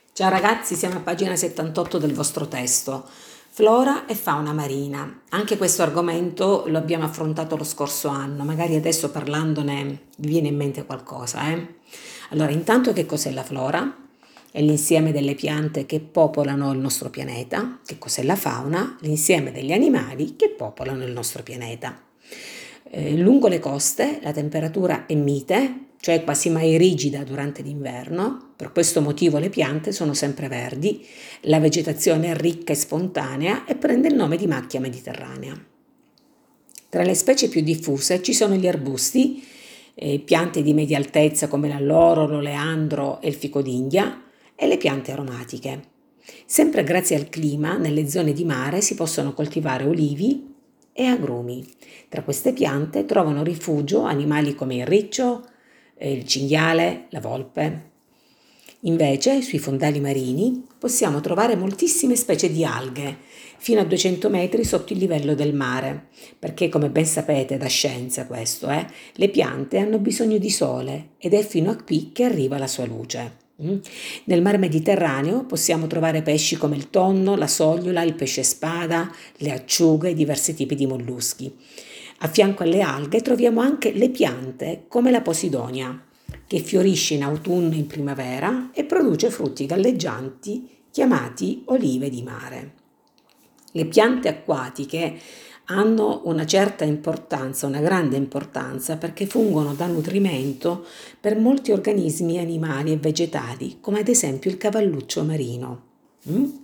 Ciao ragazzi, siamo a pagina 78 del vostro testo. Flora e fauna marina. Anche questo argomento lo abbiamo affrontato lo scorso anno, magari adesso parlandone vi viene in mente qualcosa, Allora, intanto che cos'è la flora? È l'insieme delle piante che popolano il nostro pianeta. Che cos'è la fauna? L'insieme degli animali che popolano il nostro pianeta. Lungo le coste la temperatura è mite, cioè quasi mai rigida durante l'inverno. Per questo motivo le piante sono sempre verdi, la vegetazione è ricca e spontanea e prende il nome di macchia mediterranea. Tra le specie più diffuse ci sono gli arbusti, piante di media altezza come l'alloro, l'oleandro e il fico d'India, e le piante aromatiche. Sempre grazie al clima, nelle zone di mare si possono coltivare olivi e agrumi. Tra queste piante trovano rifugio animali come il riccio, il cinghiale, la volpe. Invece, sui fondali marini possiamo trovare moltissime specie di alghe, fino a 200 metri sotto il livello del mare, perché come ben sapete da scienza questo, le piante hanno bisogno di sole ed è fino a qui che arriva la sua luce. Nel mar Mediterraneo possiamo trovare pesci come il tonno, la sogliola, il pesce spada, le acciughe e diversi tipi di molluschi. A fianco alle alghe troviamo anche le piante come la posidonia, che fiorisce in autunno e in primavera e produce frutti galleggianti chiamati olive di mare. Le piante acquatiche hanno una certa importanza, una grande importanza, perché fungono da nutrimento per molti organismi animali e vegetali, come ad esempio il cavalluccio marino.